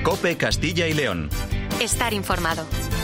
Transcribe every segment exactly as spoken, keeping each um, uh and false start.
COPE Castilla y León. Estar informado.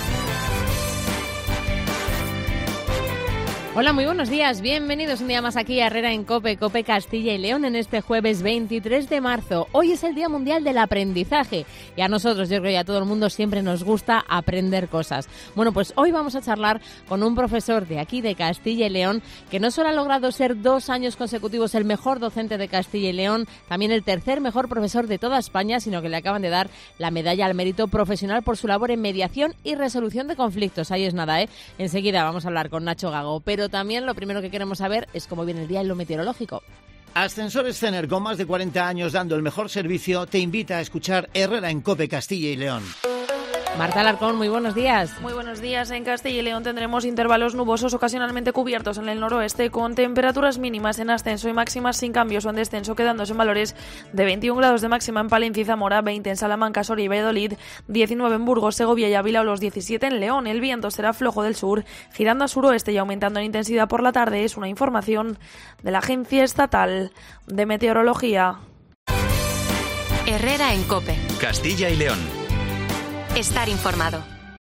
Hola, muy buenos días. Bienvenidos un día más aquí a Herrera en COPE, COPE Castilla y León en este jueves veintitrés de marzo. Hoy es el Día Mundial del Aprendizaje y a nosotros, yo creo que a todo el mundo siempre nos gusta aprender cosas. Bueno, pues hoy vamos a charlar con un profesor de aquí de Castilla y León que no solo ha logrado ser dos años consecutivos el mejor docente de Castilla y León, también el tercer mejor profesor de toda España, sino que le acaban de dar la medalla al mérito profesional por su labor en mediación y resolución de conflictos. Ahí es nada, ¿eh? Enseguida vamos a hablar con Nacho Gago, pero también lo primero que queremos saber es cómo viene el día en lo meteorológico. Ascensores Cener, con más de cuarenta años dando el mejor servicio, te invita a escuchar Herrera en COPE Castilla y León. Marta Alarcón, muy buenos días. Muy buenos días. En Castilla y León tendremos intervalos nubosos ocasionalmente cubiertos en el noroeste, con temperaturas mínimas en ascenso y máximas sin cambios o en descenso, quedándose en valores de veintiún grados de máxima en Palencia y Zamora, veinte en Salamanca, Soria y Valladolid, diecinueve en Burgos, Segovia y Ávila o los diecisiete en León. El viento será flojo del sur, girando a suroeste y aumentando en intensidad por la tarde. Es una información de la Agencia Estatal de Meteorología. Herrera en COPE. Castilla y León. Estar informado.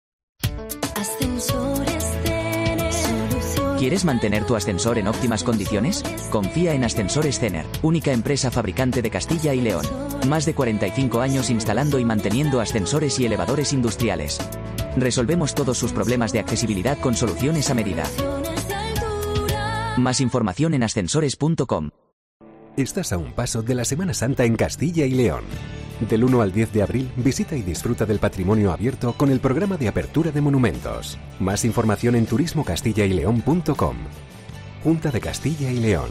¿Quieres mantener tu ascensor en óptimas condiciones? Confía en Ascensores Cener, única empresa fabricante de Castilla y León. Más de cuarenta y cinco años instalando y manteniendo ascensores y elevadores industriales. Resolvemos todos sus problemas de accesibilidad con soluciones a medida. Más información en ascensores punto com. Estás a un paso de la Semana Santa en Castilla y León. Del uno al diez de abril, visita y disfruta del patrimonio abierto con el programa de apertura de monumentos. Más información en turismo castilla y león punto com. Junta de Castilla y León.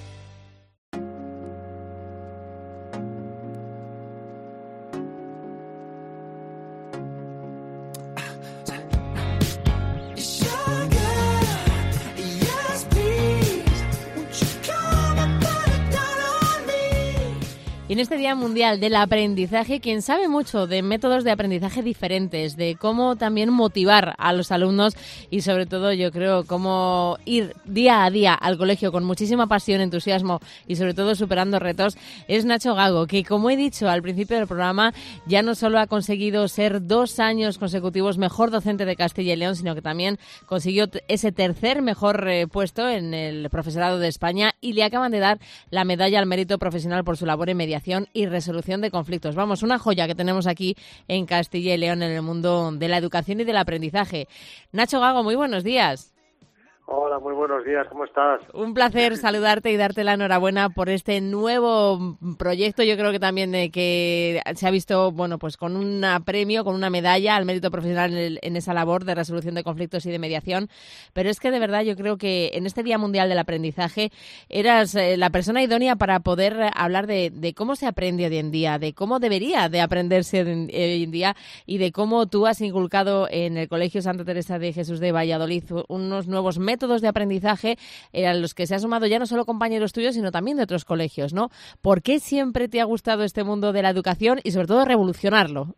Y en este Día Mundial del Aprendizaje, quien sabe mucho de métodos de aprendizaje diferentes, de cómo también motivar a los alumnos y sobre todo, yo creo, cómo ir día a día al colegio con muchísima pasión, entusiasmo y sobre todo superando retos, es Nacho Gago, que como he dicho al principio del programa, ya no solo ha conseguido ser dos años consecutivos mejor docente de Castilla y León, sino que también consiguió ese tercer mejor eh, puesto en el profesorado de España y le acaban de dar la medalla al mérito profesional por su labor en mediación y resolución de conflictos. Vamos, una joya que tenemos aquí en Castilla y León en el mundo de la educación y del aprendizaje. Nacho Gago, muy buenos días. Hola, muy buenos días, ¿cómo estás? Un placer saludarte y darte la enhorabuena por este nuevo proyecto. Yo creo que también eh, que se ha visto, bueno, pues con un premio, con una medalla al mérito profesional en, el, en esa labor de resolución de conflictos y de mediación. Pero es que de verdad yo creo que en este Día Mundial del Aprendizaje eras eh, la persona idónea para poder hablar de, de cómo se aprende hoy en día, de cómo debería de aprenderse hoy en día y de cómo tú has inculcado en el Colegio Santa Teresa de Jesús de Valladolid unos nuevos métodos métodos de aprendizaje a los que se ha sumado ya no solo compañeros tuyos, sino también de otros colegios, ¿no? ¿Por qué siempre te ha gustado este mundo de la educación y sobre todo revolucionarlo?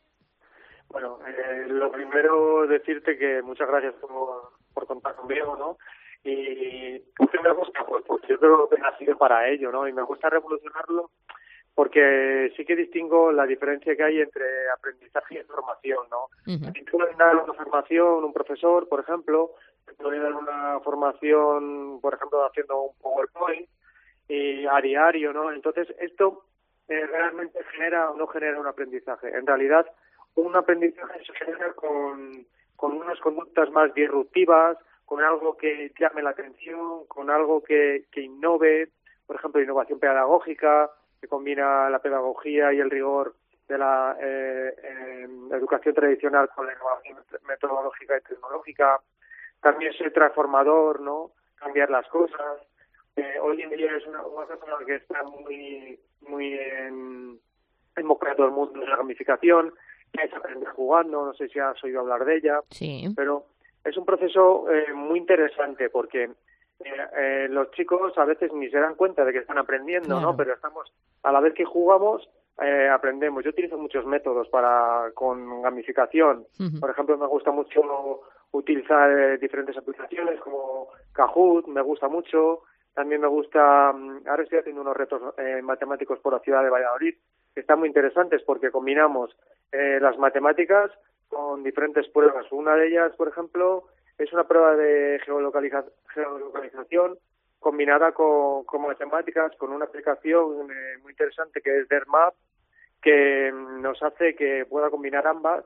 Bueno, eh, lo primero decirte que muchas gracias por, por contar conmigo, ¿no? Y ¿por qué me gusta? Pues porque yo creo que he nacido para ello, ¿no? Y me gusta revolucionarlo porque sí que distingo la diferencia que hay entre aprendizaje y formación, ¿no? Uh-huh. Si tú le das una formación, un profesor, por ejemplo, te puede dar una formación, por ejemplo, haciendo un PowerPoint y a diario, ¿no? Entonces, esto eh, realmente genera o no genera un aprendizaje. En realidad, un aprendizaje se genera con, con unas conductas más disruptivas, con algo que llame la atención, con algo que, que innove, por ejemplo, innovación pedagógica, que combina la pedagogía y el rigor de la eh, eh, educación tradicional con la innovación metodológica y tecnológica. También ser transformador, ¿no? Cambiar las cosas. Eh, hoy en día es una, una cosa que está muy muy en, en boca de todo el mundo, la gamificación, que es aprender jugando, no sé si has oído hablar de ella, sí. Pero es un proceso eh, muy interesante porque eh, eh, los chicos a veces ni se dan cuenta de que están aprendiendo, claro. ¿no? Pero estamos, a la vez que jugamos, eh, aprendemos. Yo utilizo muchos métodos para con gamificación. Uh-huh. Por ejemplo, me gusta mucho utilizar eh, diferentes aplicaciones como Kahoot, me gusta mucho. También me gusta, ahora estoy haciendo unos retos eh, matemáticos por la ciudad de Valladolid, están muy interesantes porque combinamos eh, las matemáticas con diferentes pruebas. Una de ellas, por ejemplo, es una prueba de geolocaliza- geolocalización combinada con, con matemáticas, con una aplicación eh, muy interesante que es DERMAP, que nos hace que pueda combinar ambas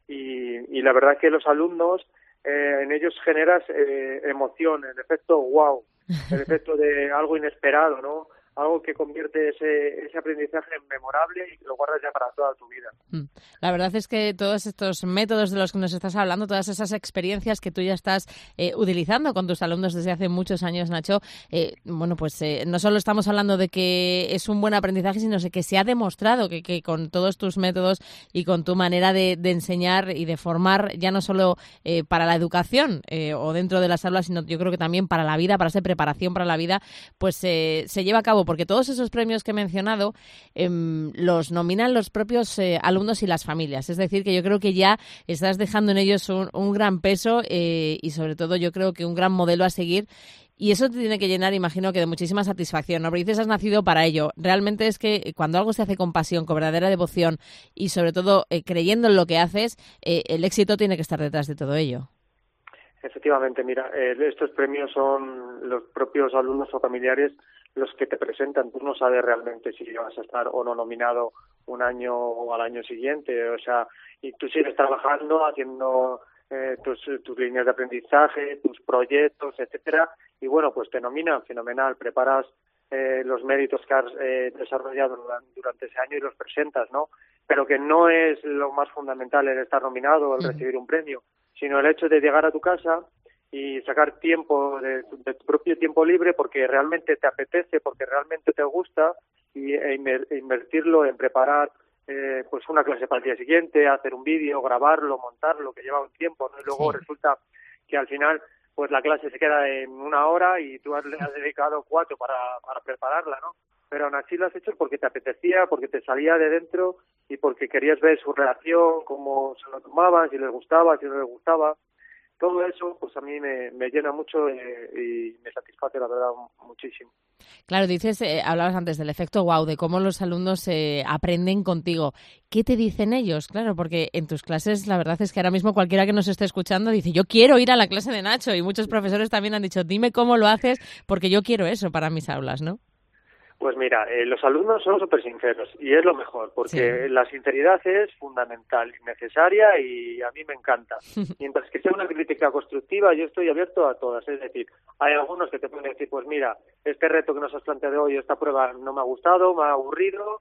y, y la verdad que los alumnos, eh, en ellos generas eh, emoción, el efecto wow, el efecto de algo inesperado, ¿no? Algo que convierte ese, ese aprendizaje en memorable y que lo guardas ya para toda tu vida. La verdad es que todos estos métodos de los que nos estás hablando, todas esas experiencias que tú ya estás eh, utilizando con tus alumnos desde hace muchos años, Nacho, eh, bueno, pues eh, no solo estamos hablando de que es un buen aprendizaje, sino que se ha demostrado que, que con todos tus métodos y con tu manera de, de enseñar y de formar, ya no solo eh, para la educación eh, o dentro de las aulas, sino yo creo que también para la vida, para esa preparación para la vida, pues eh, se lleva a cabo, porque todos esos premios que he mencionado eh, los nominan los propios eh, alumnos y las familias. Es decir, que yo creo que ya estás dejando en ellos un, un gran peso eh, y sobre todo yo creo que un gran modelo a seguir. Y eso te tiene que llenar, imagino, que de muchísima satisfacción, ¿no? Pero dices, has nacido para ello. Realmente es que cuando algo se hace con pasión, con verdadera devoción y sobre todo eh, creyendo en lo que haces, eh, el éxito tiene que estar detrás de todo ello. Efectivamente, mira, eh, estos premios son los propios alumnos o familiares los que te presentan. Tú no sabes realmente si vas a estar o no nominado un año o al año siguiente, o sea, y tú sigues trabajando, haciendo eh, tus, tus líneas de aprendizaje, tus proyectos, etcétera, y bueno, pues te nominan, fenomenal, preparas eh, los méritos que has eh, desarrollado durante ese año y los presentas, ¿no? Pero que no es lo más fundamental el estar nominado o el recibir un premio, sino el hecho de llegar a tu casa y sacar tiempo de, de tu propio tiempo libre porque realmente te apetece, porque realmente te gusta y e invertirlo en preparar eh, pues una clase para el día siguiente, hacer un vídeo, grabarlo, montarlo, que lleva un tiempo, ¿no? Y luego sí. Resulta que al final pues la clase se queda en una hora y tú has, has dedicado cuatro para, para prepararla, ¿no? Pero aún así lo has hecho porque te apetecía, porque te salía de dentro y porque querías ver su reacción, cómo se lo tomaban, si les gustaba, si no les gustaba. Todo eso, pues a mí me, me llena mucho eh, y me satisface, la verdad, muchísimo. Claro, dices, eh, hablabas antes del efecto wow, de cómo los alumnos eh, aprenden contigo. ¿Qué te dicen ellos? Claro, porque en tus clases, la verdad es que ahora mismo cualquiera que nos esté escuchando dice, yo quiero ir a la clase de Nacho, y muchos profesores también han dicho, dime cómo lo haces, porque yo quiero eso para mis aulas, ¿no? Pues mira, eh, los alumnos son súper sinceros y es lo mejor, porque sí. La sinceridad es fundamental y necesaria y a mí me encanta. Mientras que sea una crítica constructiva, yo estoy abierto a todas. Es decir, hay algunos que te pueden decir, pues mira, este reto que nos has planteado hoy, esta prueba no me ha gustado, me ha aburrido,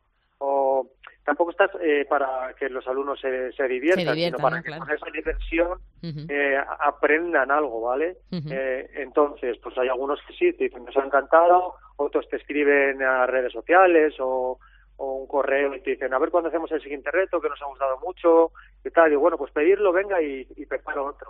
o tampoco estás eh, para que los alumnos se, se diviertan, se diviertan, sino para ¿no? que claro. con esa diversión uh-huh. eh, aprendan algo, ¿vale? Uh-huh. Eh, entonces, pues hay algunos que sí, te dicen, nos ha encantado, otros te escriben a redes sociales o, o un correo y te dicen, a ver cuándo hacemos el siguiente reto, que nos ha gustado mucho, y tal, y bueno, pues pedirlo, venga, y, y preparo otro.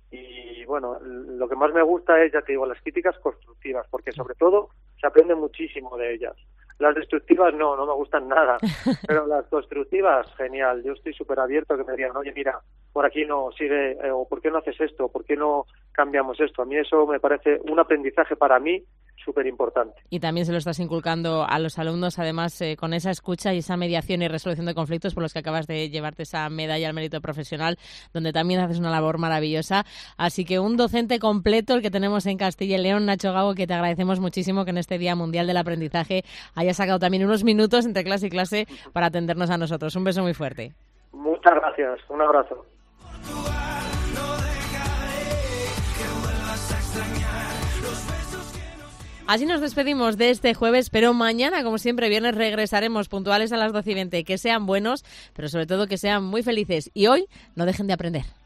Y bueno, lo que más me gusta es, ya te digo, las críticas constructivas, porque sobre todo se aprende muchísimo de ellas. Las destructivas no, no me gustan nada, pero las constructivas, genial. Yo estoy súper abierto a que me digan, oye, mira, por aquí no, sigue, eh, o ¿por qué no haces esto? ¿Por qué no cambiamos esto? A mí eso me parece un aprendizaje para mí súper importante. Y también se lo estás inculcando a los alumnos, además, eh, con esa escucha y esa mediación y resolución de conflictos por los que acabas de llevarte esa medalla al mérito profesional, donde también haces una labor maravillosa. Así que un docente completo el que tenemos en Castilla y León, Nacho Gago, que te agradecemos muchísimo que en este Día Mundial del Aprendizaje hayas sacado también unos minutos entre clase y clase para atendernos a nosotros. Un beso muy fuerte. Muchas gracias. Un abrazo. Así nos despedimos de este jueves, pero mañana, como siempre, viernes, regresaremos puntuales a las doce y veinte. Que sean buenos, pero sobre todo que sean muy felices. Y hoy, no dejen de aprender.